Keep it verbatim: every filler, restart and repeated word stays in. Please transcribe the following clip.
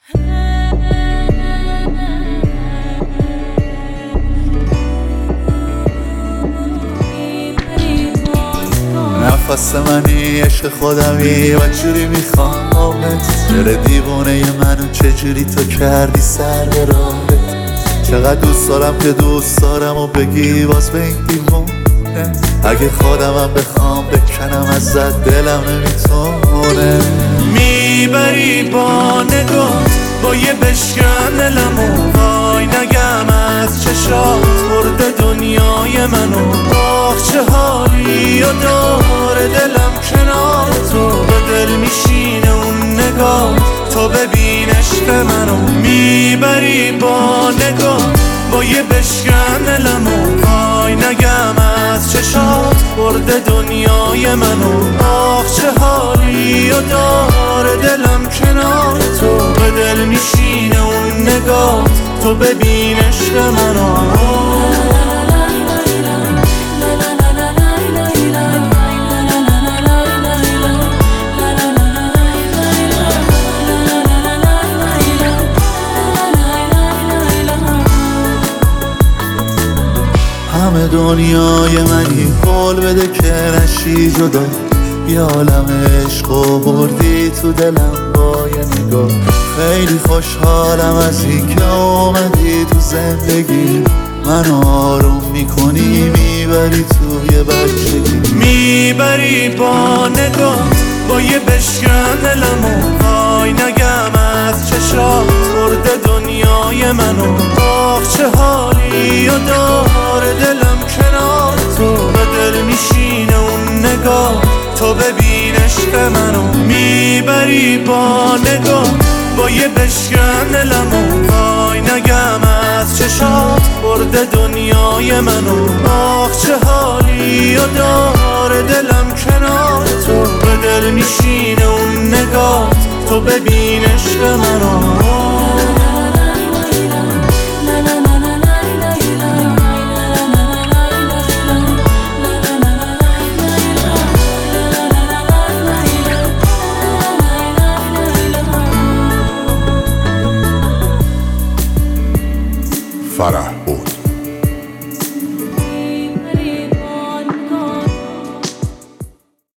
نفس منی عشق خودمی و جوری میخوامت، دل دیوونه منو چجوری تو کردی سر به راهت. چقدر دوست دارم که دوست دارم و بگی باز به این دیوونه، اگه خودمم بخوام بکنم ازت دلم نمیتونه. میبری با نگاه با یه بشکن دلمو، وای نگم از چشات برده دنیای منو. آخ چه حالی و داره دلم کنار تو، به دل میشینه اون نگاه تو ببین عشق منو. میبری با نگاه با یه بشکن دلمو، وای نگم از چشات برده دنیای منو. آخ چه حالی و داره دلم کنار تو، به دل میشینه اون نگاه تو ببین عشق منو. همه دنیای منی، قول بده که نشی جدا. یه عالم عشق و بردی تو دلم با یه نگاه. خیلی خوشحالم از این که اومدی تو زندگی، منو آروم میکنی میبری توی بچگی. میبری با نگاه با یه بشکن دلمو، وای نگم از چشات برده دنیای منو. آخ چه حالی و داره دلم کنار تو، به دل میشینه اون نگاه تو ببین عشق منو. میبری با نگاه با یه بشکن دلمو، وای نگم از چشات برده دنیای منو. آخ چه حالی و داره دلم کنار تو، به دل میشینه اون نگاه تو ببین عشق منو.